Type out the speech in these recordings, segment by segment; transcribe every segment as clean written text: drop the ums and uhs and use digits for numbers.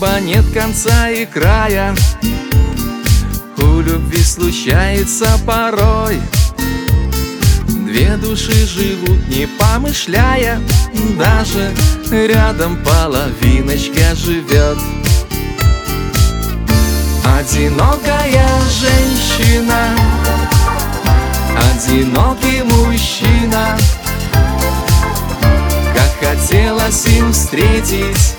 неба нет конца и края. У любви случается порой, две души живут, не помышляя, даже рядом половиночка живет. Одинокая женщина, одинокий мужчина, как хотелось им встретить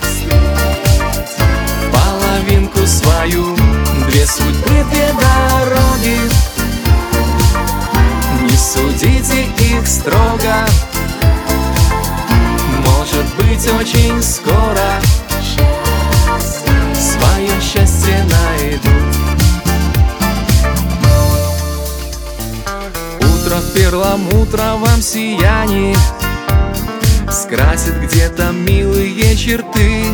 половинку свою. Две судьбы, две дороги, не судите их строго, может быть, очень скоро свое счастье найдут. Утро в перламутровом сиянии скрасит где-то милые черты,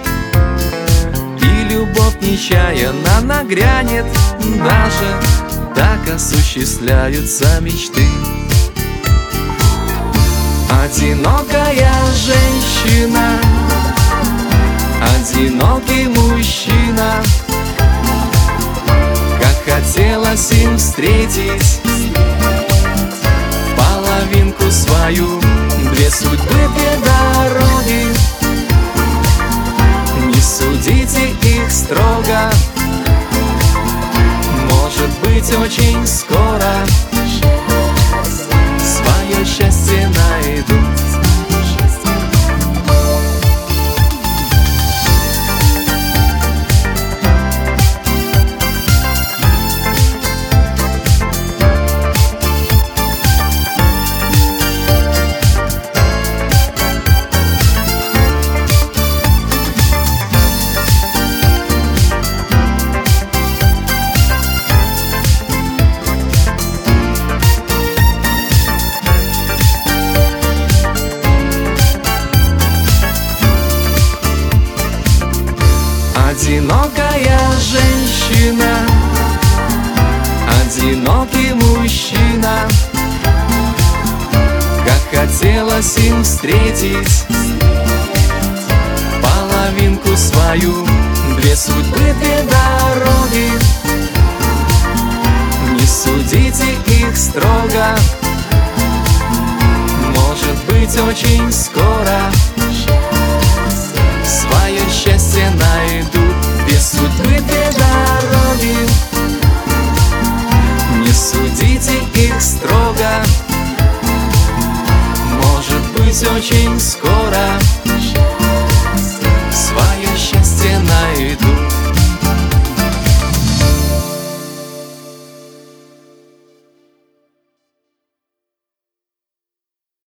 и любовь нечаянно нагрянет, даже так осуществляются мечты. Одинокая женщина, одинокий мужчина, как хотелось им встретить половинку свою. Две судьбы, две дороги, не судите их строго, может быть, очень скоро свое счастье найдут. Одинокая женщина, одинокий мужчина, как хотелось им встретить половинку свою. Две судьбы, две дороги, не судите их строго, может быть, очень скоро